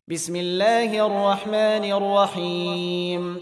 بسم الله الرحمن الرحيم.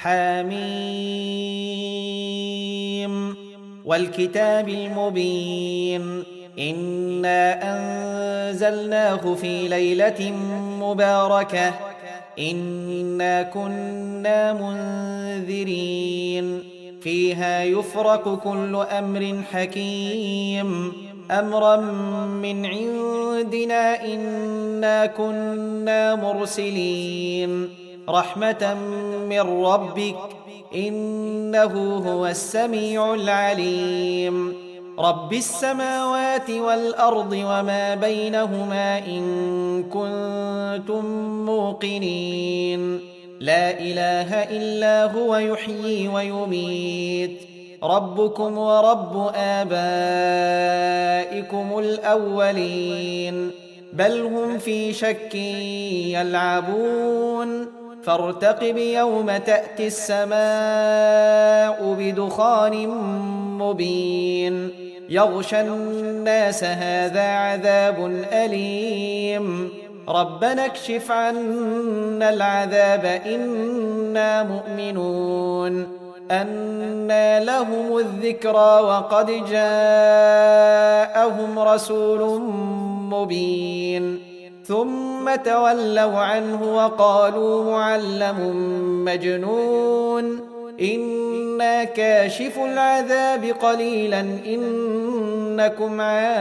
حميم والكتاب المبين. إنا أنزلناه في ليلة مباركة إنا كنا منذرين فيها يفرق كل أمر حكيم أمرا من عندنا إنا كنا مرسلين رحمة من ربك إنه هو السميع العليم رب السماوات والأرض وما بينهما إن كنتم موقنين لا إله إلا هو يحيي ويميت ربكم ورب آبائكم الأولين بل هم في شك يلعبون فارتقب يوم تأتي السماء بدخان مبين يغشى الناس هذا عذاب أليم ربنا اكشف عنا العذاب إنا مؤمنون أنى لهم الذكرى وقد جاءهم رسول مبين ثم تولوا عنه وقالوا معلم مجنون إنا كاشف العذاب قليلا إنكم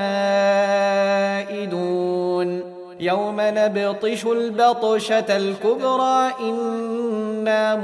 عائدون يوم نبطش البطشة الكبرى إنا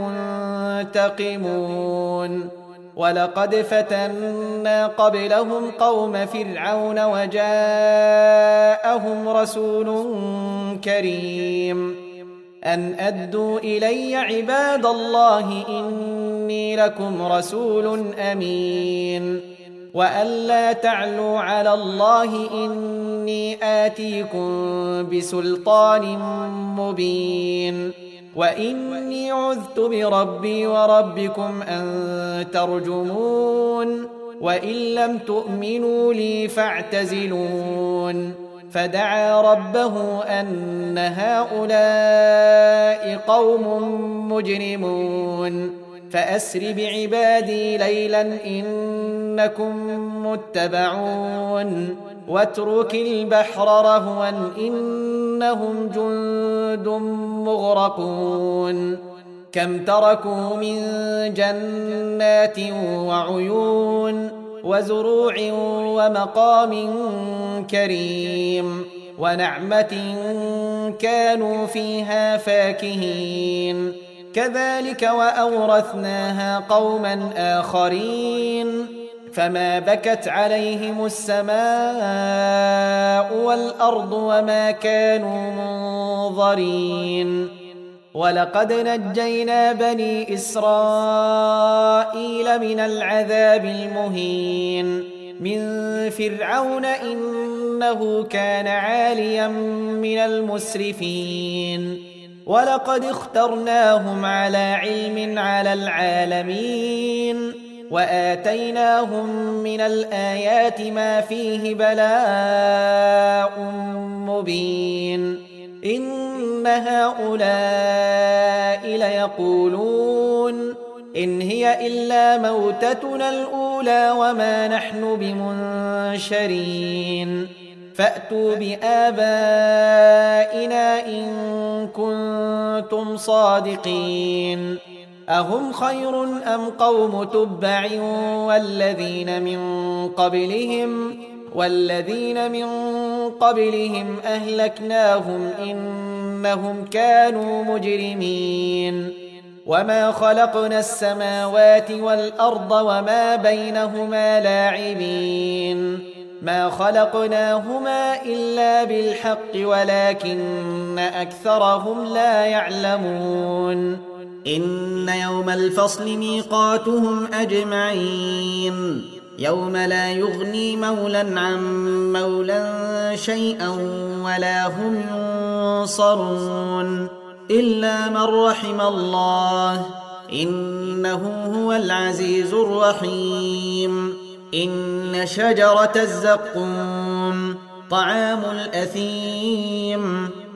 منتقمون ولقد فتنا قبلهم قوم فرعون وجاءهم رسول كريم أن أدوا إلي عباد الله إني لكم رسول أمين وأن لا تعلوا على الله إني آتيكم بسلطان مبين وإني عذت بربي وربكم أن ترجمون وإن لم تؤمنوا لي فاعتزلون فدعا ربه أن هؤلاء قوم مجرمون فأسر بعبادي ليلا إنكم متبعون واترك البحر رهوا إنهم جند مغرقون كم تركوا من جنات وعيون وزروع ومقام كريم ونعمة كانوا فيها فاكهين كذلك وأورثناها قوما آخرين فما بكت عليهم السماء والأرض وما كانوا منظرين ولقد نجينا بني إسرائيل من العذاب المهين من فرعون إنه كان عاليا من المسرفين ولقد اخترناهم على علم على العالمين وآتيناهم من الآيات ما فيه بلاء مبين إن هؤلاء ليقولون إن هي إلا موتتنا الأولى وما نحن بمنشرين فأتوا بآبائنا إن كنتم صادقين أهم خير أم قوم تبع والذين من قبلهم أهلكناهم إنهم كانوا مجرمين وما خلقنا السماوات والأرض وما بينهما لاعبين ما خلقناهما إلا بالحق ولكن أكثرهم لا يعلمون إن يوم الفصل ميقاتهم أجمعين يوم لا يغني مولى عن مولى شيئا ولا هم ينصرون إلا من رحم الله إنه هو العزيز الرحيم إن شجرة الزقوم طعام الأثيم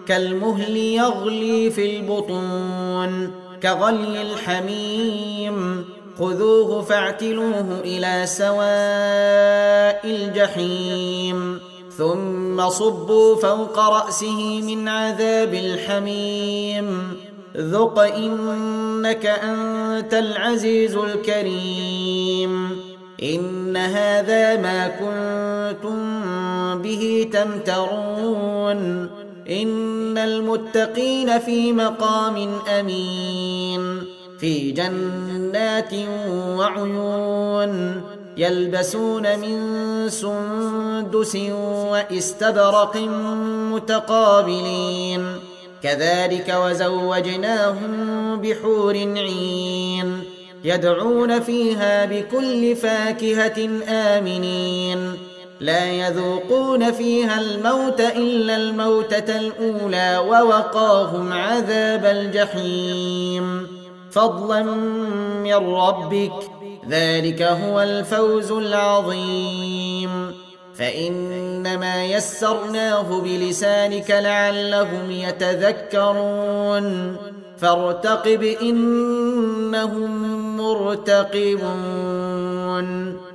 كالمهل يغلي في البطون كغلي الحميم خذوه فاعتلوه إلى سواء الجحيم ثم صبوا فوق رأسه من عذاب الحميم ذق إنك أنت العزيز الكريم إن هذا ما كنتم به تمترون إن المتقين في مقام أمين في جنات وعيون يلبسون من سندس واستبرق متقابلين كذلك وزوجناهم بحور عين يدعون فيها بكل فاكهة آمنين لا يذوقون فيها الموت إلا الموتة الأولى ووقاهم عذاب الجحيم فضلا من ربك ذلك هو الفوز العظيم فإنما يسرناه بلسانك لعلهم يتذكرون فارتقب إنهم مرتقبون